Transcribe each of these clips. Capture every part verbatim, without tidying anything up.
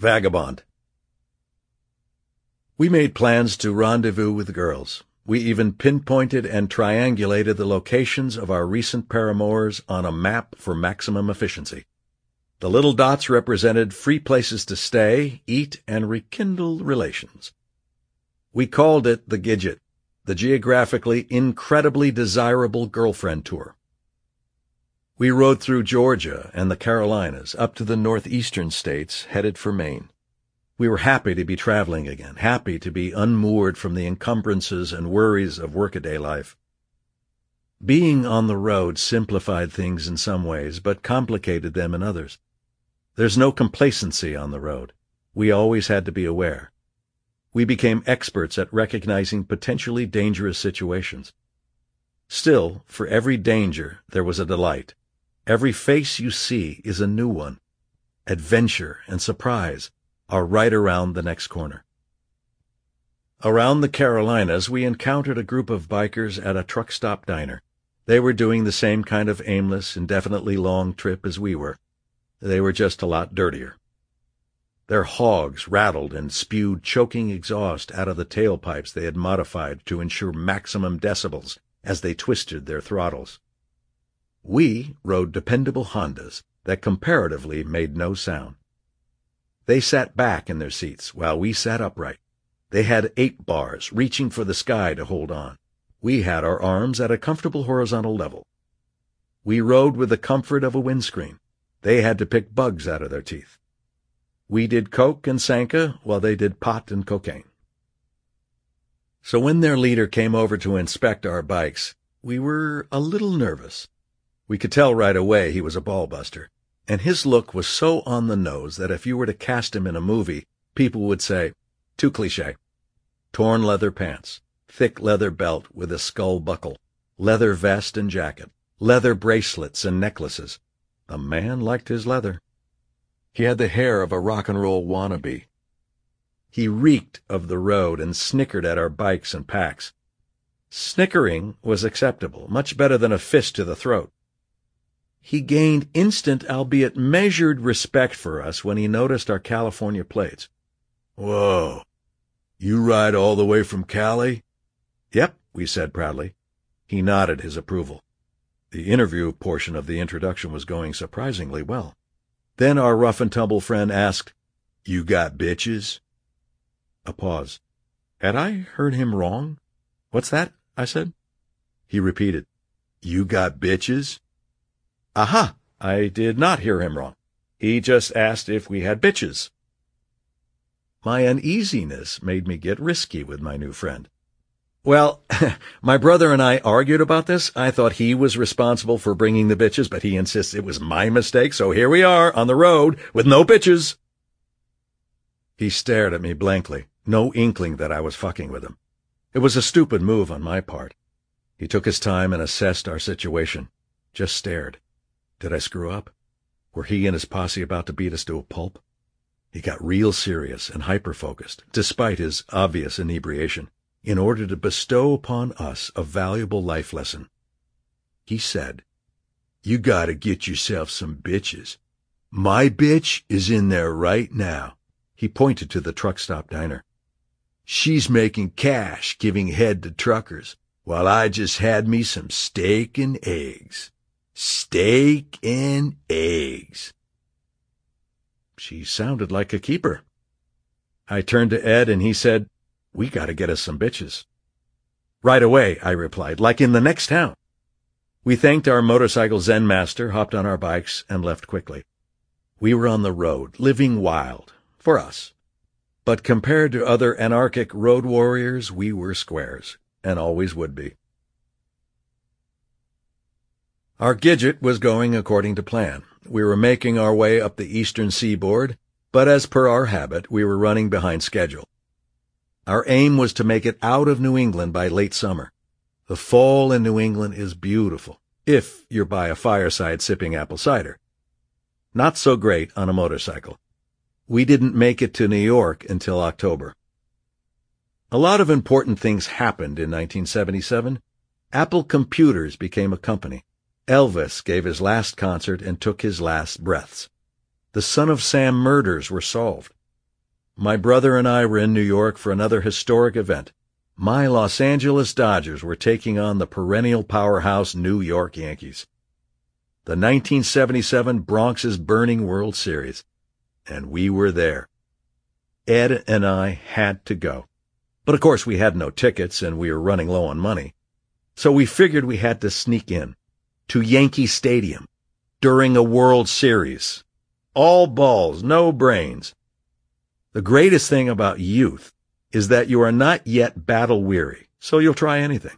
Vagabond. We made plans to rendezvous with girls. We even pinpointed and triangulated the locations of our recent paramours on a map for maximum efficiency. The little dots represented free places to stay, eat, and rekindle relations. We called it the Gidget, the geographically incredibly desirable girlfriend tour. We rode through Georgia and the Carolinas up to the northeastern states, headed for Maine. We were happy to be traveling again, happy to be unmoored from the encumbrances and worries of workaday life. Being on the road simplified things in some ways, but complicated them in others. There's no complacency on the road. We always had to be aware. We became experts at recognizing potentially dangerous situations. Still, for every danger, there was a delight. Every face you see is a new one. Adventure and surprise are right around the next corner. Around the Carolinas, we encountered a group of bikers at a truck stop diner. They were doing the same kind of aimless, indefinitely long trip as we were. They were just a lot dirtier. Their hogs rattled and spewed choking exhaust out of the tailpipes they had modified to ensure maximum decibels as they twisted their throttles. We rode dependable Hondas that comparatively made no sound. They sat back in their seats while we sat upright. They had eight bars reaching for the sky to hold on. We had our arms at a comfortable horizontal level. We rode with the comfort of a windscreen. They had to pick bugs out of their teeth. We did coke and Sanka while they did pot and cocaine. So when their leader came over to inspect our bikes, we were a little nervous. We could tell right away he was a ball-buster, and his look was so on the nose that if you were to cast him in a movie, people would say, too cliché. Torn leather pants, thick leather belt with a skull buckle, leather vest and jacket, leather bracelets and necklaces. The man liked his leather. He had the hair of a rock and roll wannabe. He reeked of the road and snickered at our bikes and packs. Snickering was acceptable, much better than a fist to the throat. He gained instant, albeit measured, respect for us when he noticed our California plates. "Whoa, you ride all the way from Cali?" "Yep," we said proudly. He nodded his approval. The interview portion of the introduction was going surprisingly well. Then our rough-and-tumble friend asked, "You got bitches?" A pause. Had I heard him wrong? "What's that?" I said. He repeated, "You got bitches?" Aha! I did not hear him wrong. He just asked if we had bitches. My uneasiness made me get risky with my new friend. Well, my brother and I argued about this. I thought he was responsible for bringing the bitches, but he insists it was my mistake, so here we are on the road with no bitches. He stared at me blankly, no inkling that I was fucking with him. It was a stupid move on my part. He took his time and assessed our situation, just stared. Did I screw up? Were he and his posse about to beat us to a pulp? He got real serious and hyper-focused, despite his obvious inebriation, in order to bestow upon us a valuable life lesson. He said, "You gotta get yourself some bitches. My bitch is in there right now." He pointed to the truck stop diner. "She's making cash giving head to truckers, while I just had me some steak and eggs. Steak and eggs." She sounded like a keeper. I turned to Ed and he said, "We gotta get us some bitches." "Right away," I replied, "like in the next town." We thanked our motorcycle Zen master, hopped on our bikes, and left quickly. We were on the road, living wild, for us. But compared to other anarchic road warriors, we were squares, and always would be. Our Gidget was going according to plan. We were making our way up the eastern seaboard, but as per our habit, we were running behind schedule. Our aim was to make it out of New England by late summer. The fall in New England is beautiful, if you're by a fireside sipping apple cider. Not so great on a motorcycle. We didn't make it to New York until October. A lot of important things happened in nineteen seventy-seven. Apple Computers became a company. Elvis gave his last concert and took his last breaths. The Son of Sam murders were solved. My brother and I were in New York for another historic event. My Los Angeles Dodgers were taking on the perennial powerhouse New York Yankees. The nineteen seventy-seven Bronx is Burning World Series. And we were there. Ed and I had to go. But of course we had no tickets and we were running low on money. So we figured we had to sneak in to Yankee Stadium during a World Series. All balls, no brains. The greatest thing about youth is that you are not yet battle-weary, so you'll try anything.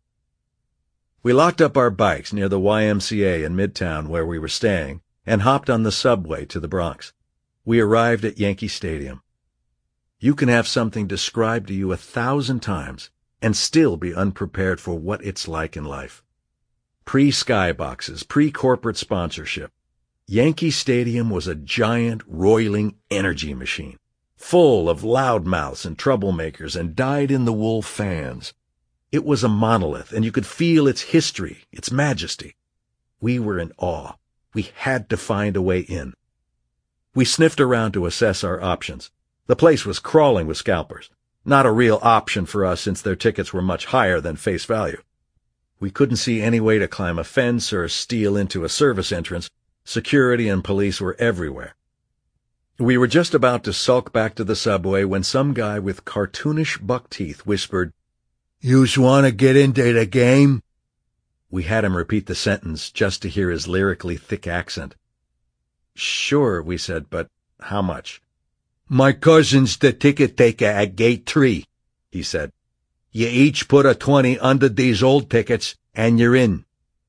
We locked up our bikes near the Y M C A in Midtown where we were staying and hopped on the subway to the Bronx. We arrived at Yankee Stadium. You can have something described to you a thousand times and still be unprepared for what it's like in life. Pre-skyboxes, pre-corporate sponsorship. Yankee Stadium was a giant, roiling energy machine, full of loudmouths and troublemakers and dyed-in-the-wool fans. It was a monolith, and you could feel its history, its majesty. We were in awe. We had to find a way in. We sniffed around to assess our options. The place was crawling with scalpers. Not a real option for us since their tickets were much higher than face value. We couldn't see any way to climb a fence or steal into a service entrance. Security and police were everywhere. We were just about to sulk back to the subway when some guy with cartoonish buck teeth whispered, "Yous want to get into the game?" We had him repeat the sentence just to hear his lyrically thick accent. "Sure," we said, "but how much?" "My cousin's the ticket taker at gate three," he said. "You each put a twenty under these old tickets, and you're in."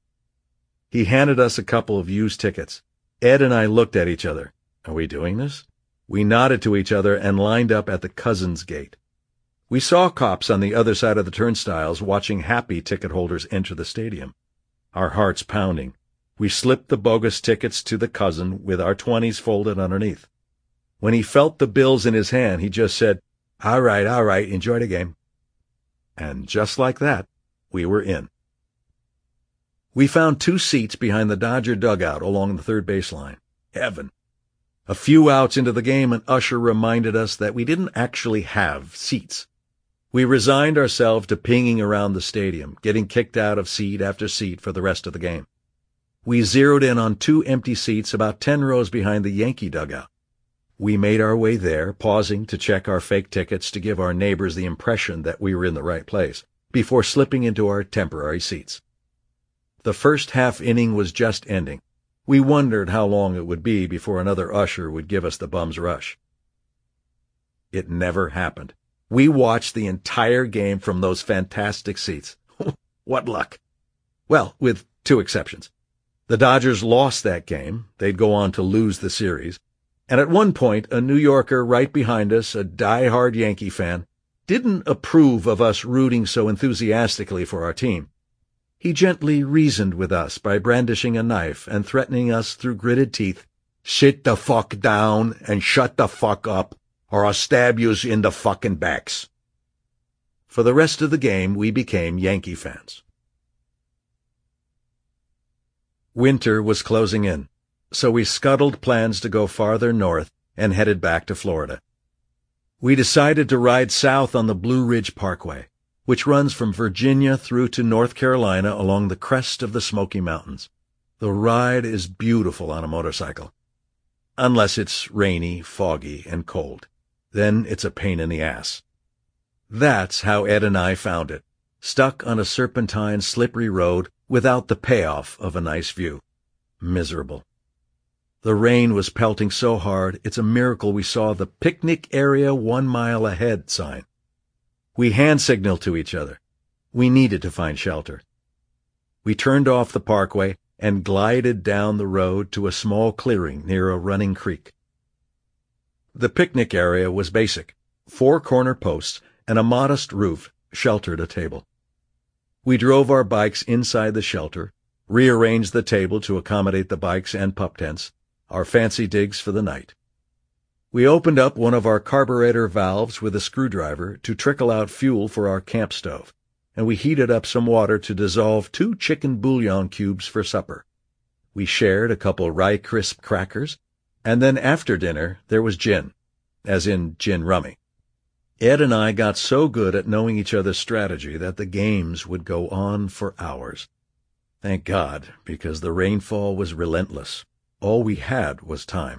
He handed us a couple of used tickets. Ed and I looked at each other. Are we doing this? We nodded to each other and lined up at the Cousins gate. We saw cops on the other side of the turnstiles watching happy ticket holders enter the stadium. Our hearts pounding. We slipped the bogus tickets to the cousin with our twenties folded underneath. When he felt the bills in his hand, he just said, "All right, all right, enjoy the game." And just like that, we were in. We found two seats behind the Dodger dugout along the third baseline. Heaven. A few outs into the game, an usher reminded us that we didn't actually have seats. We resigned ourselves to pinging around the stadium, getting kicked out of seat after seat for the rest of the game. We zeroed in on two empty seats about ten rows behind the Yankee dugout. We made our way there, pausing to check our fake tickets to give our neighbors the impression that we were in the right place, before slipping into our temporary seats. The first half inning was just ending. We wondered how long it would be before another usher would give us the bum's rush. It never happened. We watched the entire game from those fantastic seats. What luck! Well, with two exceptions. The Dodgers lost that game. They'd go on to lose the series. And at one point, a New Yorker right behind us, a die-hard Yankee fan, didn't approve of us rooting so enthusiastically for our team. He gently reasoned with us by brandishing a knife and threatening us through gritted teeth, "Sit the fuck down and shut the fuck up, or I'll stab yous in the fucking backs." For the rest of the game, we became Yankee fans. Winter was closing in, so we scuttled plans to go farther north and headed back to Florida. We decided to ride south on the Blue Ridge Parkway, which runs from Virginia through to North Carolina along the crest of the Smoky Mountains. The ride is beautiful on a motorcycle. Unless it's rainy, foggy, and cold. Then it's a pain in the ass. That's how Ed and I found it, stuck on a serpentine, slippery road without the payoff of a nice view. Miserable. The rain was pelting so hard, it's a miracle we saw the "Picnic area one mile ahead" sign. We hand-signaled to each other. We needed to find shelter. We turned off the parkway and glided down the road to a small clearing near a running creek. The picnic area was basic. Four corner posts and a modest roof sheltered a table. We drove our bikes inside the shelter, rearranged the table to accommodate the bikes and pup tents, our fancy digs for the night. We opened up one of our carburetor valves with a screwdriver to trickle out fuel for our camp stove, and we heated up some water to dissolve two chicken bouillon cubes for supper. We shared a couple Rye Crisp crackers, and then after dinner there was gin. as in gin rummy. Ed and I got so good at knowing each other's strategy that the games would go on for hours. Thank God, because the rainfall was relentless. All we had was time.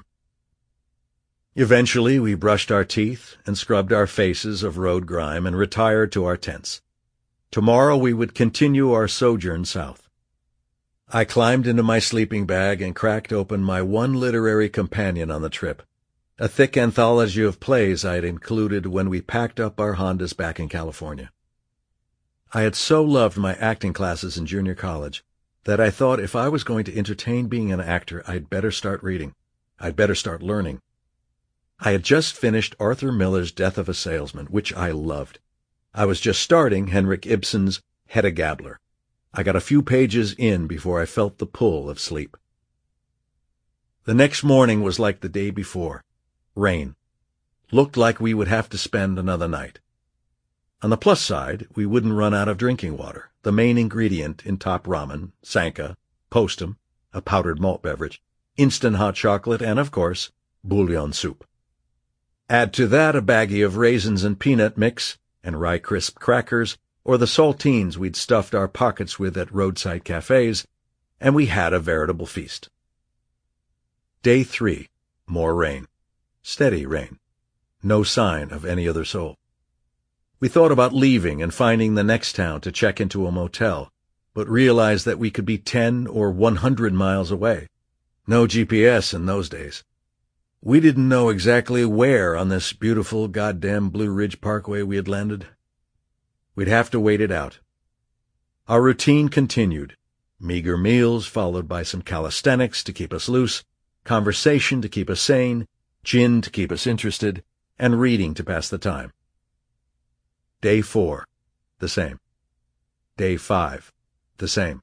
Eventually, we brushed our teeth and scrubbed our faces of road grime and retired to our tents. Tomorrow we would continue our sojourn south. I climbed into my sleeping bag and cracked open my one literary companion on the trip, a thick anthology of plays I had included when we packed up our Hondas back in California. I had so loved my acting classes in junior college that I thought if I was going to entertain being an actor, I'd better start reading. I'd better start learning. I had just finished Arthur Miller's Death of a Salesman, which I loved. I was just starting Henrik Ibsen's Hedda Gabler. I got a few pages in before I felt the pull of sleep. The next morning was like the day before. Rain. Looked like we would have to spend another night. On the plus side, we wouldn't run out of drinking water, the main ingredient in top ramen, sanka, postum, a powdered malt beverage, instant hot chocolate, and, of course, bouillon soup. Add to that a baggie of raisins and peanut mix, and rye crisp crackers, or the saltines we'd stuffed our pockets with at roadside cafes, and we had a veritable feast. Day three. More rain. Steady rain. No sign of any other soul. We thought about leaving and finding the next town to check into a motel, but realized that we could be ten or one hundred miles away. No G P S in those days. We didn't know exactly where on this beautiful goddamn Blue Ridge Parkway we had landed. We'd have to wait it out. Our routine continued. Meager meals followed by some calisthenics to keep us loose, conversation to keep us sane, gin to keep us interested, and reading to pass the time. Day four. The same. Day five. The same.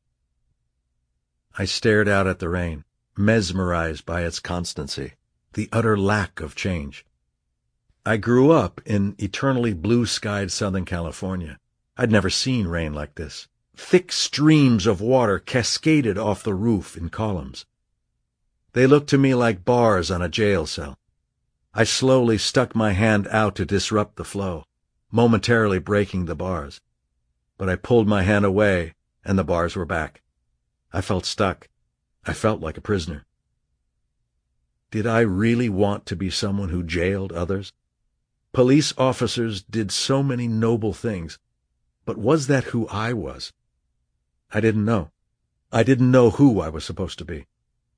I stared out at the rain, mesmerized by its constancy, the utter lack of change. I grew up in eternally blue-skied Southern California. I'd never seen rain like this. Thick streams of water cascaded off the roof in columns. They looked to me like bars on a jail cell. I slowly stuck my hand out to disrupt the flow, momentarily breaking the bars. But I pulled my hand away, and the bars were back. I felt stuck. I felt like a prisoner. Did I really want to be someone who jailed others? Police officers did so many noble things, but was that who I was? I didn't know. I didn't know who I was supposed to be.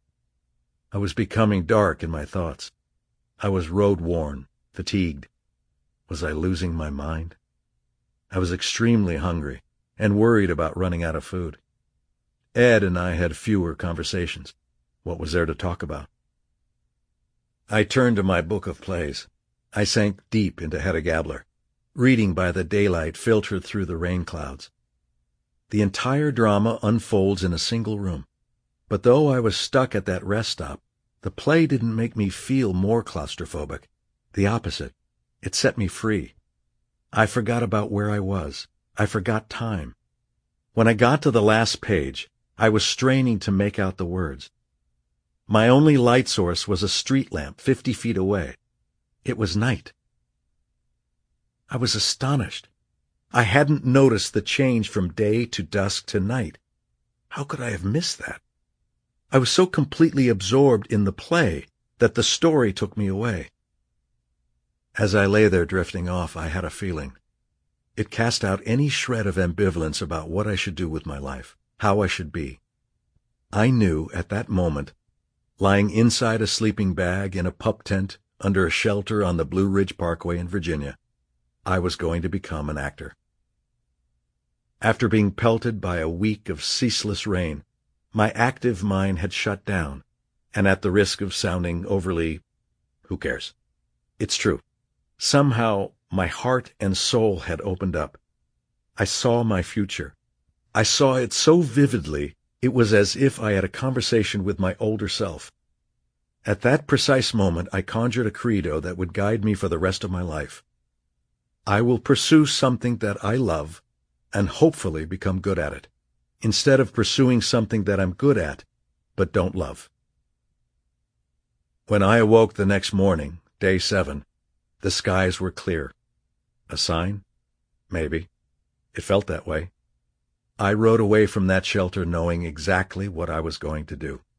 I was becoming dark in my thoughts. I was road-worn, fatigued. Was I losing my mind? I was extremely hungry and worried about running out of food. Ed and I had fewer conversations. What was there to talk about? I turned to my book of plays. I sank deep into Hedda Gabler, reading by the daylight filtered through the rain clouds. The entire drama unfolds in a single room, but though I was stuck at that rest stop, the play didn't make me feel more claustrophobic. The opposite. It set me free. I forgot about where I was. I forgot time. When I got to the last page, I was straining to make out the words. My only light source was a street lamp fifty feet away. It was night. I was astonished. I hadn't noticed the change from day to dusk to night. How could I have missed that? I was so completely absorbed in the play that the story took me away. As I lay there drifting off, I had a feeling. It cast out any shred of ambivalence about what I should do with my life, how I should be. I knew at that moment, lying inside a sleeping bag in a pup tent under a shelter on the Blue Ridge Parkway in Virginia, I was going to become an actor. After being pelted by a week of ceaseless rain, my active mind had shut down, and at the risk of sounding overly, who cares? It's true. Somehow my heart and soul had opened up. I saw my future. I saw it so vividly it was as if I had a conversation with my older self. At that precise moment I conjured a credo that would guide me for the rest of my life. I will pursue something that I love and hopefully become good at it, instead of pursuing something that I'm good at but don't love. When I awoke the next morning, day seven, The skies were clear. A sign? Maybe. It felt that way. I rode away from that shelter knowing exactly what I was going to do.